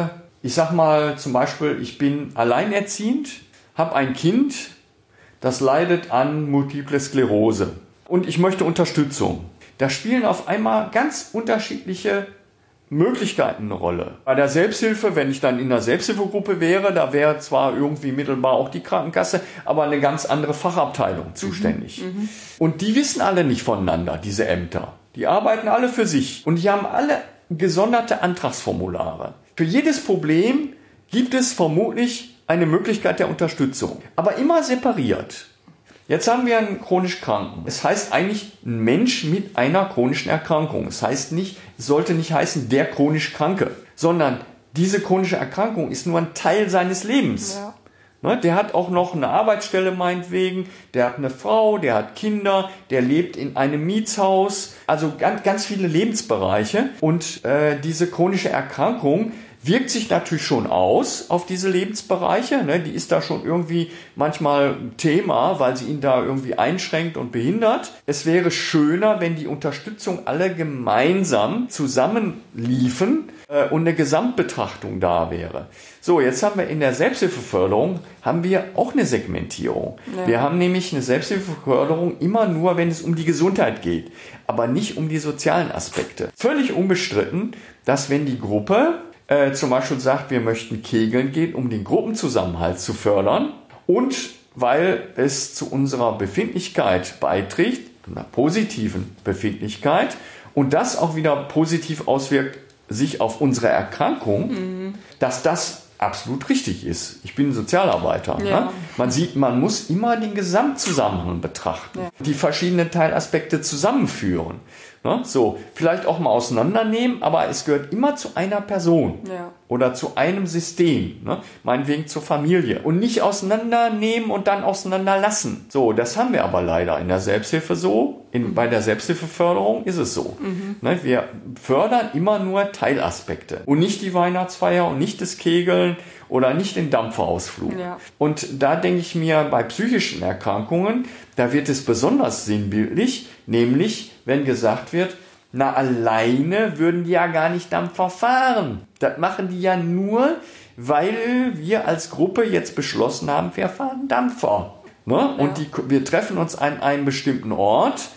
[SPEAKER 2] sag mal zum Beispiel, ich bin alleinerziehend, habe ein Kind, das leidet an Multiple Sklerose und ich möchte Unterstützung. Da spielen auf einmal ganz unterschiedliche Möglichkeiten eine Rolle. Bei der Selbsthilfe, wenn ich dann in der Selbsthilfegruppe wäre, da wäre zwar irgendwie mittelbar auch die Krankenkasse, aber eine ganz andere Fachabteilung zuständig. Und die wissen alle nicht voneinander, diese Ämter. Die arbeiten alle für sich und die haben alle gesonderte Antragsformulare. Für jedes Problem gibt es vermutlich eine Möglichkeit der Unterstützung, aber immer separiert. Jetzt haben wir einen chronisch Kranken. Es heißt eigentlich ein Mensch mit einer chronischen Erkrankung. Es sollte nicht heißen der chronisch Kranke, sondern diese chronische Erkrankung ist nur ein Teil seines Lebens. Ja. Ne, der hat auch noch eine Arbeitsstelle meinetwegen, der hat eine Frau, der hat Kinder, der lebt in einem Mietshaus, also ganz, ganz viele Lebensbereiche und diese chronische Erkrankung wirkt sich natürlich schon aus auf diese Lebensbereiche. Ne? Die ist da schon irgendwie manchmal Thema, weil sie ihn da irgendwie einschränkt und behindert. Es wäre schöner, wenn die Unterstützung alle gemeinsam zusammenliefen und eine Gesamtbetrachtung da wäre. So, jetzt haben wir in der Selbsthilfeförderung auch eine Segmentierung. Ja. Wir haben nämlich eine Selbsthilfeförderung immer nur, wenn es um die Gesundheit geht, aber nicht um die sozialen Aspekte. Völlig unbestritten, dass wenn die Gruppe zum Beispiel sagt, wir möchten kegeln gehen, um den Gruppenzusammenhalt zu fördern und weil es zu unserer Befindlichkeit beiträgt, einer positiven Befindlichkeit und das auch wieder positiv auswirkt sich auf unsere Erkrankung, dass das absolut richtig ist. Ich bin Sozialarbeiter. Ja. Ne? Man sieht, man muss immer den Gesamtzusammenhang betrachten, die verschiedenen Teilaspekte zusammenführen. Ne? So, vielleicht auch mal auseinandernehmen, aber es gehört immer zu einer Person oder zu einem System, ne? Meinetwegen zur Familie und nicht auseinandernehmen und dann auseinanderlassen. So, das haben wir aber leider in der Selbsthilfe so. Bei der Selbsthilfeförderung ist es so. Ne? Wir fördern immer nur Teilaspekte und nicht die Weihnachtsfeier und nicht das Kegeln oder nicht den Dampferausflug. Ja. Und da denke ich mir, bei psychischen Erkrankungen, da wird es besonders sinnbildlich, nämlich wenn gesagt wird, na alleine würden die ja gar nicht Dampfer fahren. Das machen die ja nur, weil wir als Gruppe jetzt beschlossen haben, wir fahren Dampfer. Ne? Ja. Und wir treffen uns an einem bestimmten Ort.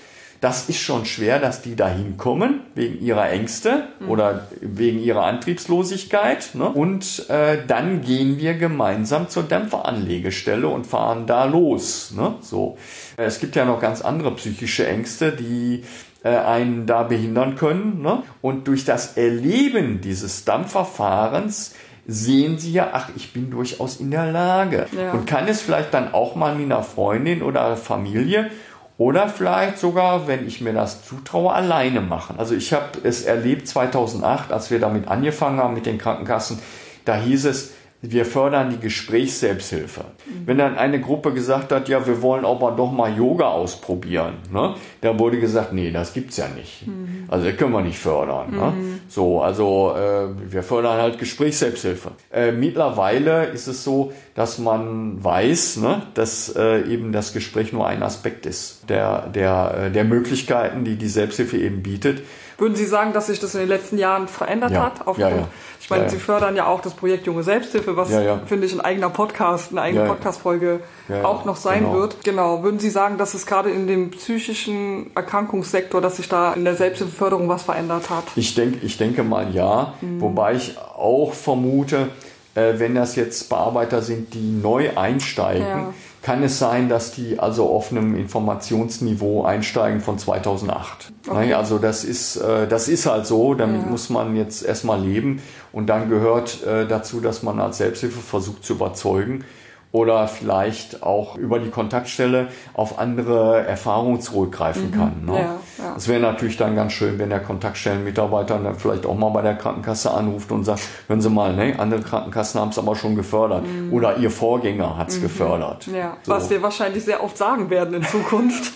[SPEAKER 2] das ist schon schwer, dass die da hinkommen, wegen ihrer Ängste oder wegen ihrer Antriebslosigkeit. Ne? Und dann gehen wir gemeinsam zur Dämpferanlegestelle und fahren da los. Ne? So. Es gibt ja noch ganz andere psychische Ängste, die einen da behindern können. Ne? Und durch das Erleben dieses Dampferfahrens sehen sie ja, ach, ich bin durchaus in der Lage. Ja. Und kann es vielleicht dann auch mal mit einer Freundin oder Familie oder vielleicht sogar, wenn ich mir das zutraue, alleine machen. Also ich habe es erlebt 2008, als wir damit angefangen haben mit den Krankenkassen, da hieß es, wir fördern die Gesprächsselbsthilfe. Wenn dann eine Gruppe gesagt hat, ja, wir wollen aber doch mal Yoga ausprobieren, ne? Da wurde gesagt, nee, das gibt's ja nicht. Also das können wir nicht fördern. Ne? So, also wir fördern halt Gesprächsselbsthilfe. Mittlerweile ist es so, dass man weiß, ne, dass eben das Gespräch nur ein Aspekt ist der Möglichkeiten, die Selbsthilfe eben bietet.
[SPEAKER 1] Würden Sie sagen, dass sich das in den letzten Jahren verändert hat? Ich meine, Sie fördern ja auch das Projekt Junge Selbsthilfe, was, finde ich, ein eigener Podcast, eine eigene Podcast-Folge auch noch sein wird. Genau. Würden Sie sagen, dass es gerade in dem psychischen Erkrankungssektor, dass sich da in der Selbsthilfeförderung was verändert hat?
[SPEAKER 2] Ich denke mal ja. Wobei ich auch vermute, wenn das jetzt Bearbeiter sind, die neu einsteigen, kann es sein, dass die also auf einem Informationsniveau einsteigen von 2008. Okay. Also das ist halt so, damit muss man jetzt erstmal leben und dann gehört dazu, dass man als Selbsthilfe versucht zu überzeugen oder vielleicht auch über die Kontaktstelle auf andere Erfahrungen zurückgreifen kann. Ne? Es wäre natürlich dann ganz schön, wenn der Kontaktstellenmitarbeiter dann vielleicht auch mal bei der Krankenkasse anruft und sagt, hören Sie mal, ne, andere Krankenkassen haben es aber schon gefördert oder Ihr Vorgänger hat es gefördert.
[SPEAKER 1] Ja. So. Was wir wahrscheinlich sehr oft sagen werden in Zukunft.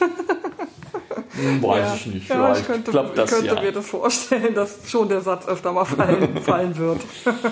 [SPEAKER 2] Weiß ich nicht. Vielleicht
[SPEAKER 1] ich könnte mir das vorstellen, dass schon der Satz öfter mal fallen wird.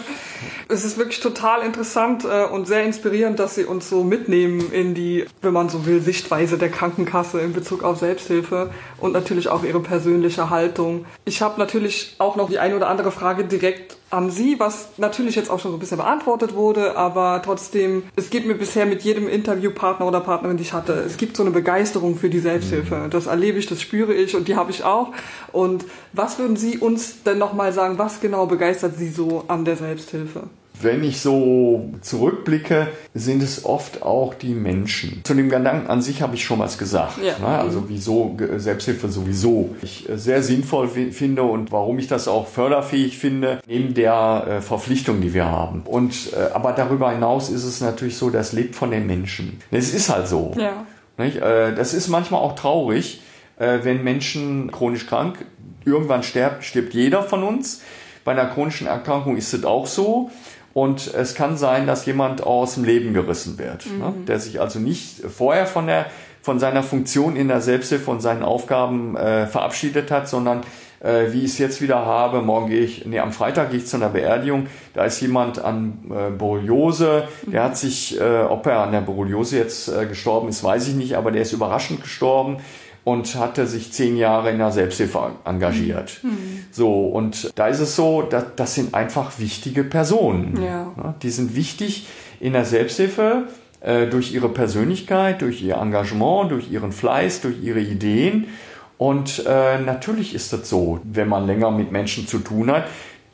[SPEAKER 1] Es ist wirklich total interessant und sehr inspirierend, dass Sie uns so mitnehmen in die, wenn man so will, Sichtweise der Krankenkasse in Bezug auf Selbsthilfe und natürlich auch Ihre persönliche Haltung. Ich habe natürlich auch noch die eine oder andere Frage direkt an Sie, was natürlich jetzt auch schon so ein bisschen beantwortet wurde, aber trotzdem, es gibt mir bisher mit jedem Interviewpartner oder Partnerin, die ich hatte, es gibt so eine Begeisterung für die Selbsthilfe. Das erlebe ich, das spüre ich und die habe ich auch. Und was würden Sie uns denn nochmal sagen, was genau begeistert Sie so an der Selbsthilfe?
[SPEAKER 2] Wenn ich so zurückblicke, sind es oft auch die Menschen. Zu dem Gedanken an sich habe ich schon was gesagt. Ja. Ne? Also wieso Selbsthilfe sowieso ich sehr sinnvoll finde und warum ich das auch förderfähig finde, neben der Verpflichtung, die wir haben. Und aber darüber hinaus ist es natürlich so, das lebt von den Menschen. Es ist halt so. Ja. Nicht? Das ist manchmal auch traurig, wenn Menschen chronisch krank, irgendwann stirbt jeder von uns. Bei einer chronischen Erkrankung ist es auch so. Und es kann sein, dass jemand aus dem Leben gerissen wird, ne? Der sich also nicht vorher von seiner Funktion in der Selbsthilfe und seinen Aufgaben verabschiedet hat, sondern wie ich es jetzt wieder habe, am Freitag gehe ich zu einer Beerdigung, da ist jemand an Borreliose, der hat sich, ob er an der Borreliose jetzt gestorben ist, weiß ich nicht, aber der ist überraschend gestorben und hatte sich 10 Jahre in der Selbsthilfe engagiert. So, und da ist es so, das sind einfach wichtige Personen. Ja. Die sind wichtig in der Selbsthilfe durch ihre Persönlichkeit, durch ihr Engagement, durch ihren Fleiß, durch ihre Ideen. Und natürlich ist das so, wenn man länger mit Menschen zu tun hat,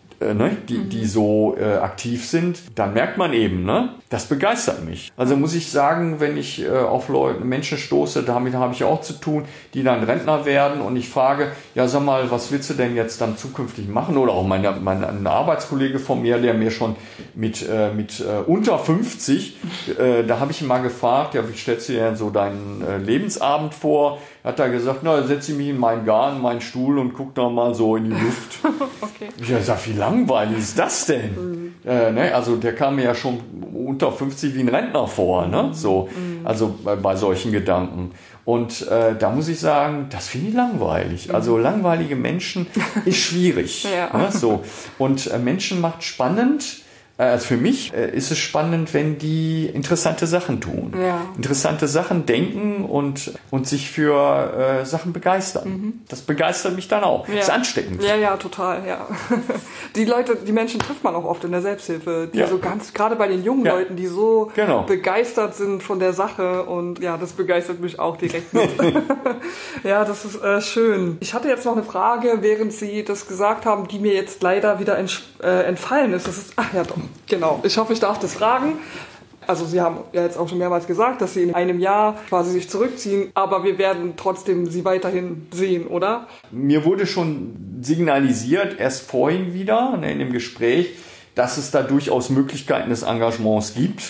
[SPEAKER 2] die so aktiv sind, dann merkt man eben, ne, das begeistert mich. Also muss ich sagen, wenn ich auf Menschen stoße, damit habe ich auch zu tun, die dann Rentner werden und ich frage, ja sag mal, was willst du denn jetzt dann zukünftig machen? Oder auch mein Arbeitskollege von mir, der mir schon mit unter 50, da habe ich ihn mal gefragt, ja, wie stellst du dir denn so deinen Lebensabend vor? Hat er gesagt, na, setze ich mich in meinen Garten, meinen Stuhl und guck da mal so in die Luft. Okay. Ich habe gesagt, wie langweilig ist das denn? Also der kam mir ja schon unter 50 wie ein Rentner vor, ne? So, also bei solchen Gedanken. Und da muss ich sagen, das finde ich langweilig. Also langweilige Menschen ist schwierig. Ja. Ne? So. Und Menschen macht spannend, Also für mich ist es spannend, wenn die interessante Sachen tun.
[SPEAKER 1] Ja.
[SPEAKER 2] Interessante Sachen denken und sich für Sachen begeistern. Das begeistert mich dann auch.
[SPEAKER 1] Ja.
[SPEAKER 2] Ist ansteckend.
[SPEAKER 1] Ja, total, ja. Die Menschen trifft man auch oft in der Selbsthilfe, die so ganz, gerade bei den jungen Leuten, die so begeistert sind von der Sache, und ja, das begeistert mich auch direkt mit. Ja, das ist schön. Ich hatte jetzt noch eine Frage, während Sie das gesagt haben, die mir jetzt leider wieder entfallen ist. Das ist, ach ja, doch, genau. Ich hoffe, ich darf das fragen. Also Sie haben ja jetzt auch schon mehrmals gesagt, dass Sie in einem Jahr quasi sich zurückziehen, aber wir werden trotzdem Sie weiterhin sehen, oder?
[SPEAKER 2] Mir wurde schon signalisiert, erst vorhin wieder in dem Gespräch, dass es da durchaus Möglichkeiten des Engagements gibt,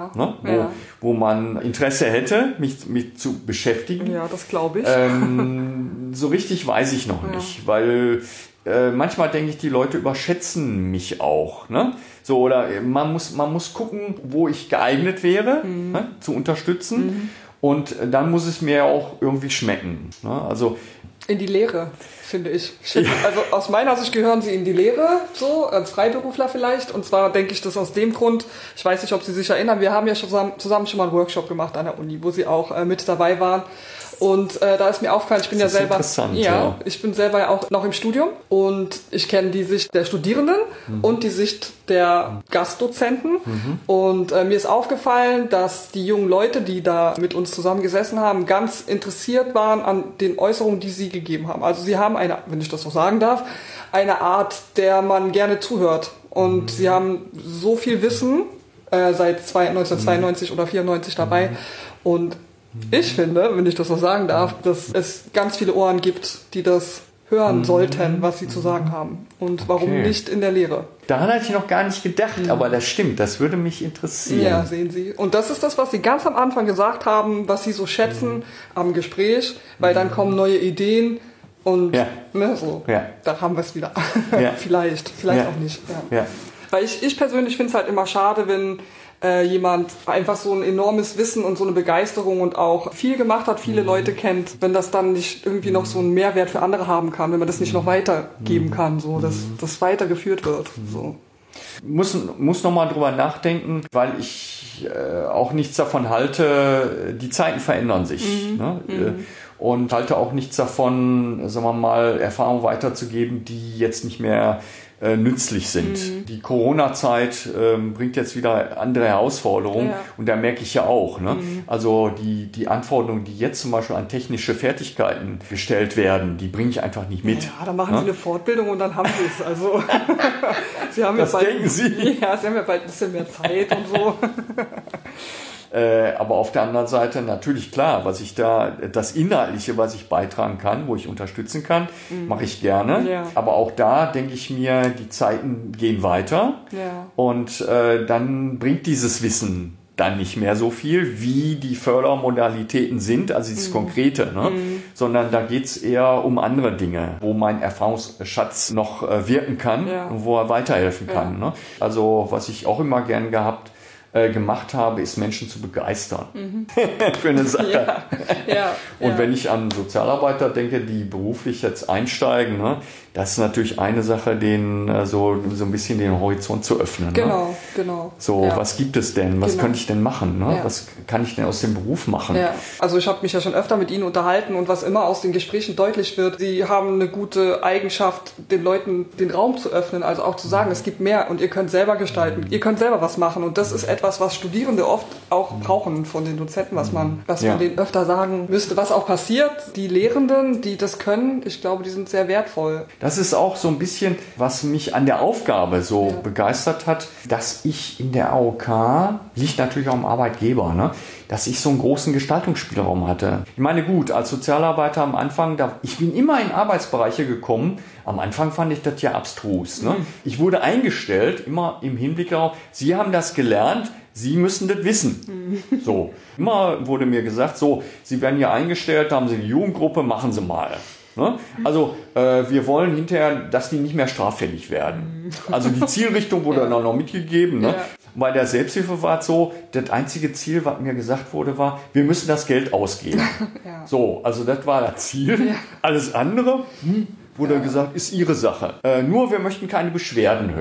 [SPEAKER 2] wo man Interesse hätte, mich zu beschäftigen.
[SPEAKER 1] Ja, das glaube ich.
[SPEAKER 2] So richtig weiß ich noch nicht, weil manchmal denke ich, die Leute überschätzen mich auch. Ne? So, oder man muss gucken, wo ich geeignet wäre, zu unterstützen. Und dann muss es mir auch irgendwie schmecken. Ne? Also
[SPEAKER 1] in die Lehre, finde ich. Also aus meiner Sicht gehören Sie in die Lehre, so als Freiberufler vielleicht. Und zwar denke ich das aus dem Grund, ich weiß nicht, ob Sie sich erinnern, wir haben ja zusammen schon mal einen Workshop gemacht an der Uni, wo Sie auch mit dabei waren. Und da ist mir aufgefallen, ich bin ja selber, ich bin selber ja auch noch im Studium, und ich kenne die Sicht der Studierenden und die Sicht der Gastdozenten. Und mir ist aufgefallen, dass die jungen Leute, die da mit uns zusammengesessen haben, ganz interessiert waren an den Äußerungen, die sie gegeben haben. Also sie haben eine, wenn ich das so sagen darf, eine Art, der man gerne zuhört. Und sie haben so viel Wissen seit 1992 oder 94 dabei. Und ich finde, wenn ich das so sagen darf, dass es ganz viele Ohren gibt, die das hören sollten, was sie zu sagen haben. Und warum nicht in der Lehre?
[SPEAKER 2] Daran hatte ich noch gar nicht gedacht, aber das stimmt, das würde mich interessieren.
[SPEAKER 1] Ja, sehen Sie. Und das ist das, was Sie ganz am Anfang gesagt haben, was Sie so schätzen am Gespräch, weil dann kommen neue Ideen und da haben wir es wieder. Vielleicht auch nicht. Ja. Weil ich persönlich finde es halt immer schade, wenn jemand einfach so ein enormes Wissen und so eine Begeisterung und auch viel gemacht hat, viele Leute kennt, wenn das dann nicht irgendwie noch so einen Mehrwert für andere haben kann, wenn man das nicht noch weitergeben kann, so dass das weitergeführt wird. So.
[SPEAKER 2] Muss noch mal drüber nachdenken, weil ich auch nichts davon halte, die Zeiten verändern sich. Und halte auch nichts davon, sagen wir mal, Erfahrungen weiterzugeben, die jetzt nicht mehr nützlich sind. Die Corona-Zeit bringt jetzt wieder andere Herausforderungen, und da merke ich ja auch. Ne? Also die Anforderungen, die jetzt zum Beispiel an technische Fertigkeiten gestellt werden, die bringe ich einfach nicht mit.
[SPEAKER 1] Ja, dann machen Sie eine Fortbildung und dann haben Sie es. Also Sie haben
[SPEAKER 2] das denken Sie?
[SPEAKER 1] Ja, Sie haben ja bald ein bisschen mehr Zeit und so.
[SPEAKER 2] Aber auf der anderen Seite natürlich klar, das Inhaltliche, was ich beitragen kann, wo ich unterstützen kann, mache ich gerne. Ja. Aber auch da denke ich mir, die Zeiten gehen weiter, und dann bringt dieses Wissen dann nicht mehr so viel, wie die Fördermodalitäten sind, also dieses Konkrete, sondern da geht es eher um andere Dinge, wo mein Erfahrungsschatz noch wirken kann und wo er weiterhelfen kann. Ne? Also was ich auch immer gern gemacht habe, ist Menschen zu begeistern für eine Sache. Und wenn ich an Sozialarbeiter denke, die beruflich jetzt einsteigen, das ist natürlich eine Sache, denen so ein bisschen den Horizont zu öffnen.
[SPEAKER 1] Genau.
[SPEAKER 2] So, was gibt es denn? Was könnte ich denn machen? Was kann ich denn aus dem Beruf machen?
[SPEAKER 1] Ja. Also ich habe mich ja schon öfter mit Ihnen unterhalten, und was immer aus den Gesprächen deutlich wird, Sie haben eine gute Eigenschaft, den Leuten den Raum zu öffnen, also auch zu sagen, es gibt mehr und ihr könnt selber gestalten, ihr könnt selber was machen, und das ist etwas, was Studierende oft auch brauchen von den Dozenten, was man denen öfter sagen müsste, was auch passiert. Die Lehrenden, die das können, ich glaube, die sind sehr wertvoll.
[SPEAKER 2] Das ist auch so ein bisschen, was mich an der Aufgabe so begeistert hat, dass ich in der AOK, liegt natürlich auch am Arbeitgeber, dass ich so einen großen Gestaltungsspielraum hatte. Ich meine, gut, als Sozialarbeiter am Anfang, ich bin immer in Arbeitsbereiche gekommen. Am Anfang fand ich das ja abstrus. Ich wurde eingestellt, immer im Hinblick darauf, Sie haben das gelernt, Sie müssen das wissen. So, immer wurde mir gesagt, so, Sie werden hier eingestellt, da haben Sie eine Jugendgruppe, machen Sie mal. Also wir wollen hinterher, dass die nicht mehr straffällig werden. Also die Zielrichtung wurde dann auch noch mitgegeben. Bei der Selbsthilfe war es so, das einzige Ziel, was mir gesagt wurde, war, wir müssen das Geld ausgeben. So, also das war das Ziel. Alles andere wurde gesagt, ist Ihre Sache. Nur wir möchten keine Beschwerden hören.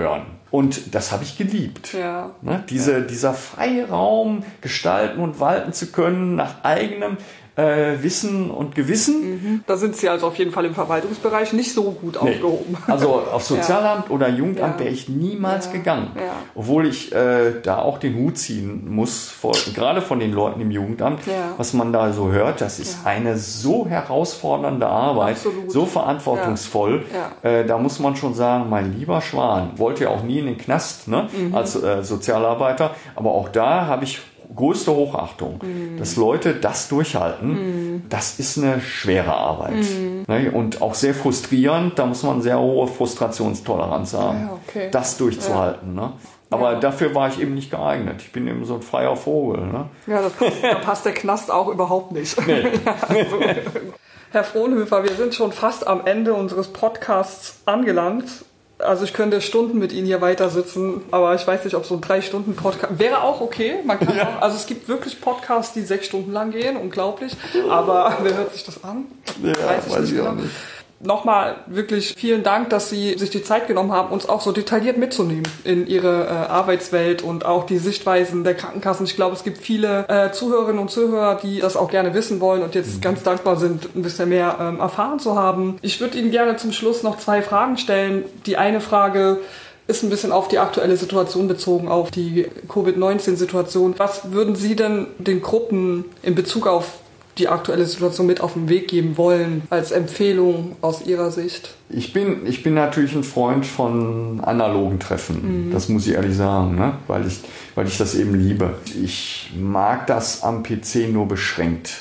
[SPEAKER 2] Und das habe ich geliebt.
[SPEAKER 1] Ja.
[SPEAKER 2] Ne? Dieser Freiraum gestalten und walten zu können nach eigenem Wissen und Gewissen.
[SPEAKER 1] Da sind Sie also auf jeden Fall im Verwaltungsbereich nicht so gut aufgehoben.
[SPEAKER 2] Also auf Sozialamt oder Jugendamt wäre ich niemals gegangen.
[SPEAKER 1] Ja.
[SPEAKER 2] Obwohl ich da auch den Hut ziehen muss, gerade von den Leuten im Jugendamt, was man da so hört. Das ist eine so herausfordernde Arbeit, so verantwortungsvoll. Ja. Da muss man schon sagen, mein lieber Schwan, wollte ja auch nie in den Knast, ne, als Sozialarbeiter. Aber auch da habe ich größte Hochachtung, dass Leute das durchhalten, das ist eine schwere Arbeit. Ne? Und auch sehr frustrierend, da muss man sehr hohe Frustrationstoleranz haben, das durchzuhalten. Ne? Aber dafür war ich eben nicht geeignet. Ich bin eben so ein freier Vogel. Ne?
[SPEAKER 1] Ja, da passt der Knast auch überhaupt nicht. Nee. Herr Frohnhöfer, wir sind schon fast am Ende unseres Podcasts angelangt. Also ich könnte Stunden mit Ihnen hier weiter sitzen, aber ich weiß nicht, ob so ein 3-Stunden-Podcast wäre auch okay. Man kann auch, also es gibt wirklich Podcasts, die 6 Stunden lang gehen, unglaublich. Aber wer hört sich das an?
[SPEAKER 2] Ja, weiß ich auch nicht.
[SPEAKER 1] Nochmal wirklich vielen Dank, dass Sie sich die Zeit genommen haben, uns auch so detailliert mitzunehmen in Ihre Arbeitswelt und auch die Sichtweisen der Krankenkassen. Ich glaube, es gibt viele Zuhörerinnen und Zuhörer, die das auch gerne wissen wollen und jetzt ganz dankbar sind, ein bisschen mehr erfahren zu haben. Ich würde Ihnen gerne zum Schluss noch 2 Fragen stellen. Die eine Frage ist ein bisschen auf die aktuelle Situation bezogen, auf die Covid-19-Situation. Was würden Sie denn den Gruppen in Bezug auf die aktuelle Situation mit auf den Weg geben wollen, als Empfehlung aus Ihrer Sicht?
[SPEAKER 2] Ich bin natürlich ein Freund von analogen Treffen, das muss ich ehrlich sagen, ne? Weil ich das eben liebe. Ich mag das am PC nur beschränkt.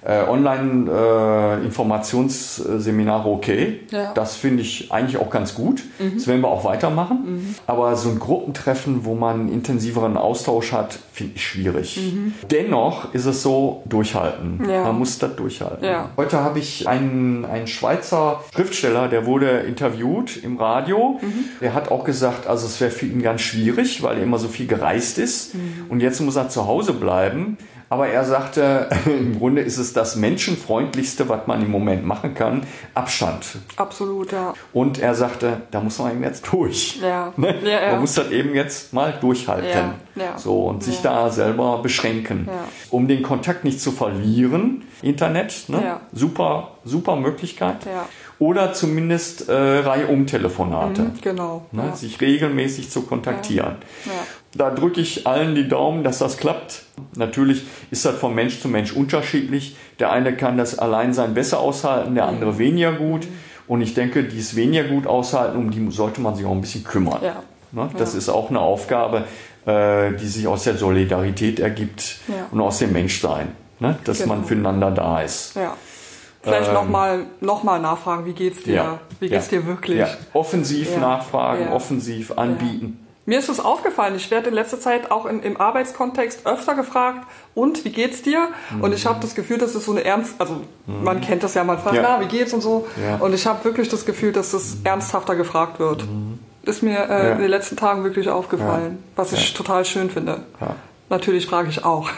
[SPEAKER 2] Online-Informationsseminare okay. Ja. Das finde ich eigentlich auch ganz gut. Das werden wir auch weitermachen. Aber so ein Gruppentreffen, wo man einen intensiveren Austausch hat, finde ich schwierig. Dennoch ist es so, durchhalten. Ja. Man muss das durchhalten. Ja. Heute habe ich einen Schweizer Schriftsteller, der wurde interviewt im Radio. Der hat auch gesagt, also es wäre für ihn ganz schwierig, weil er immer so viel gereist ist. Und jetzt muss er zu Hause bleiben. Aber er sagte, im Grunde ist es das Menschenfreundlichste, was man im Moment machen kann, Abstand.
[SPEAKER 1] Absolut, ja.
[SPEAKER 2] Und er sagte, da muss man eben jetzt durch. Ja. Ne? Ja. Man muss das eben jetzt mal durchhalten. Ja. Ja. So, und sich da selber beschränken. Ja. Um den Kontakt nicht zu verlieren, Internet, ne? Ja. Super Möglichkeit. Ja. Oder zumindest Reihum-Telefonate.
[SPEAKER 1] Genau.
[SPEAKER 2] Ne? Ja. Sich regelmäßig zu kontaktieren. Ja. Ja. Da drücke ich allen die Daumen, dass das klappt. Natürlich ist das von Mensch zu Mensch unterschiedlich. Der eine kann das Alleinsein besser aushalten, der andere weniger gut. Und ich denke, dieses weniger gut aushalten, um die sollte man sich auch ein bisschen kümmern. Ja. Ne? Das ist auch eine Aufgabe, die sich aus der Solidarität ergibt und aus dem Menschsein. Ne? Dass man füreinander da ist. Ja.
[SPEAKER 1] Vielleicht nochmal nachfragen, wie geht's dir? Ja. Wie geht's dir wirklich? Ja.
[SPEAKER 2] Offensiv nachfragen, offensiv anbieten.
[SPEAKER 1] Mir ist es aufgefallen, ich werde in letzter Zeit auch im Arbeitskontext öfter gefragt, und wie geht's dir? Und ich habe das Gefühl, dass es so eine man kennt das ja mal fast, wie geht's und so. Ja. Und ich habe wirklich das Gefühl, dass es ernsthafter gefragt wird. Ist mir in den letzten Tagen wirklich aufgefallen, was ich total schön finde. Ja. Natürlich frage ich auch.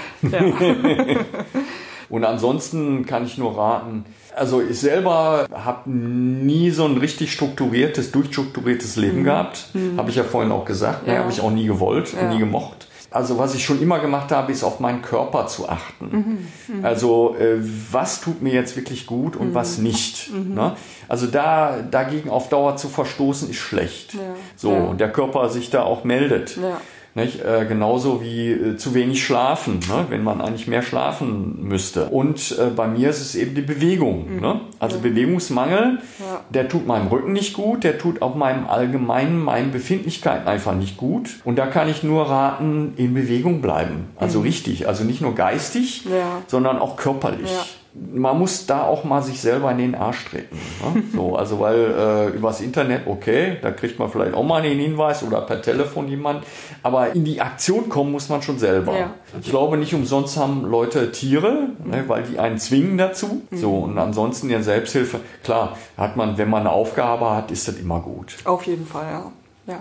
[SPEAKER 2] Und ansonsten kann ich nur raten, also ich selber habe nie so ein richtig durchstrukturiertes Leben gehabt. Habe ich ja vorhin auch gesagt. Ja. Habe ich auch nie gewollt und nie gemocht. Also was ich schon immer gemacht habe, ist auf meinen Körper zu achten. Also was tut mir jetzt wirklich gut und was nicht. Ne? Also dagegen auf Dauer zu verstoßen, ist schlecht. Ja. So, und der Körper sich da auch meldet. Ja. Nicht? Genauso wie zu wenig schlafen, ne? Wenn man eigentlich mehr schlafen müsste. Und bei mir ist es eben die Bewegung. Ne? Also Bewegungsmangel, der tut meinem Rücken nicht gut, der tut auch meinen Befindlichkeiten einfach nicht gut. Und da kann ich nur raten, in Bewegung bleiben. Also richtig, also nicht nur geistig, sondern auch körperlich. Ja. Man muss da auch mal sich selber in den Arsch treten. Ne? So, also weil übers Internet, okay, da kriegt man vielleicht auch mal einen Hinweis oder per Telefon jemand, aber in die Aktion kommen muss man schon selber. Ja. Ich glaube, nicht umsonst haben Leute Tiere, ne, weil die einen zwingen dazu. So, und ansonsten in der Selbsthilfe, klar, hat man, wenn man eine Aufgabe hat, ist das immer gut.
[SPEAKER 1] Auf jeden Fall, ja.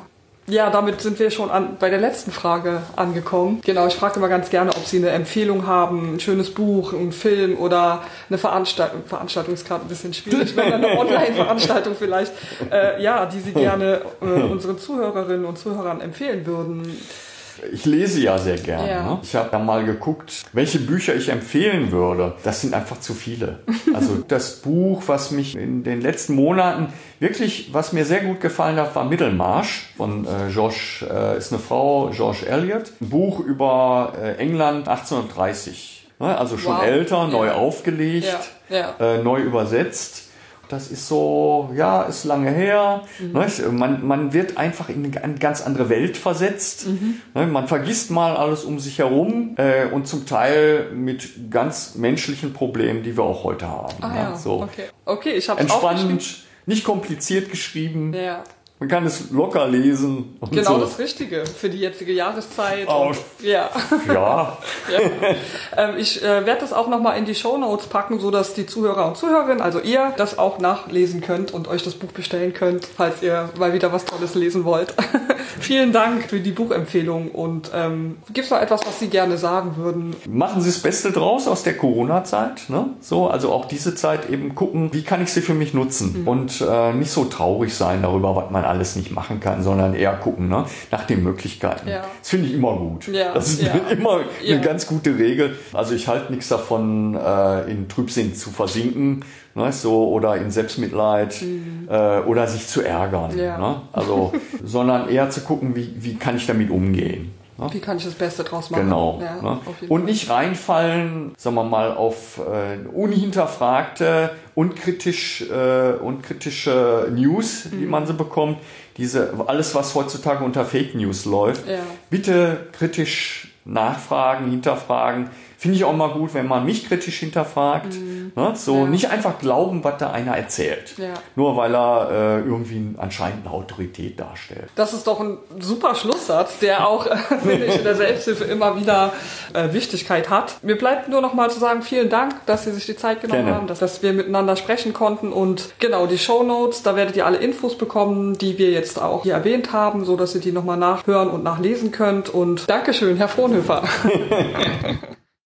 [SPEAKER 1] Ja, damit sind wir schon bei der letzten Frage angekommen. Genau, ich frage immer ganz gerne, ob Sie eine Empfehlung haben, ein schönes Buch, einen Film oder eine Veranstaltung. Veranstaltung ist gerade ein bisschen schwierig, wenn eine Online-Veranstaltung vielleicht, die Sie gerne unseren Zuhörerinnen und Zuhörern empfehlen würden.
[SPEAKER 2] Ich lese ja sehr gerne.
[SPEAKER 1] Ja.
[SPEAKER 2] Ne? Ich habe da mal geguckt, welche Bücher ich empfehlen würde. Das sind einfach zu viele. Also das Buch, was mich in den letzten Monaten wirklich, was mir sehr gut gefallen hat, war Middlemarch von ist eine Frau, George Eliot. Ein Buch über England 1830. Ne? Also schon älter, neu aufgelegt, neu übersetzt. Das ist so, ist lange her. Man wird einfach in eine ganz andere Welt versetzt. Man vergisst mal alles um sich herum und zum Teil mit ganz menschlichen Problemen, die wir auch heute haben.
[SPEAKER 1] Okay, ich habe
[SPEAKER 2] entspannt, nicht kompliziert geschrieben.
[SPEAKER 1] Ja.
[SPEAKER 2] Man kann es locker lesen. Und
[SPEAKER 1] genau das Richtige für die jetzige Jahreszeit.
[SPEAKER 2] Ja.
[SPEAKER 1] Ich werde das auch nochmal in die Shownotes packen, sodass die Zuhörer und Zuhörerinnen, also ihr, das auch nachlesen könnt und euch das Buch bestellen könnt, falls ihr mal wieder was Tolles lesen wollt. Vielen Dank für die Buchempfehlung. Und gibt es noch etwas, was Sie gerne sagen würden?
[SPEAKER 2] Machen Sie das Beste draus aus der Corona-Zeit. Ne? Also auch diese Zeit eben gucken, wie kann ich sie für mich nutzen? Und nicht so traurig sein darüber, was man alles nicht machen kann, sondern eher gucken nach den Möglichkeiten. Ja. Das finde ich immer gut. Ja. Das ist immer eine ganz gute Regel. Also ich halte nichts davon, in Trübsinn zu versinken, oder in Selbstmitleid oder sich zu ärgern. Ja. Also, sondern eher zu gucken, wie kann ich damit umgehen.
[SPEAKER 1] Wie kann ich das Beste draus machen?
[SPEAKER 2] Genau. Ja, und nicht reinfallen, sagen wir mal, auf unhinterfragte, unkritische News, wie man sie bekommt. Alles, was heutzutage unter Fake News läuft. Ja. Bitte kritisch nachfragen, hinterfragen. Finde ich auch mal gut, wenn man mich kritisch hinterfragt. Nicht einfach glauben, was da einer erzählt. Ja. Nur weil er irgendwie anscheinend eine Autorität darstellt.
[SPEAKER 1] Das ist doch ein super Schlusssatz, der auch, finde ich, in der Selbsthilfe immer wieder Wichtigkeit hat. Mir bleibt nur noch mal zu sagen, vielen Dank, dass Sie sich die Zeit genommen haben, dass wir miteinander sprechen konnten. Und genau, die Shownotes, da werdet ihr alle Infos bekommen, die wir jetzt auch hier erwähnt haben, so dass ihr die nochmal nachhören und nachlesen könnt. Und Dankeschön, Herr Frohnhöfer.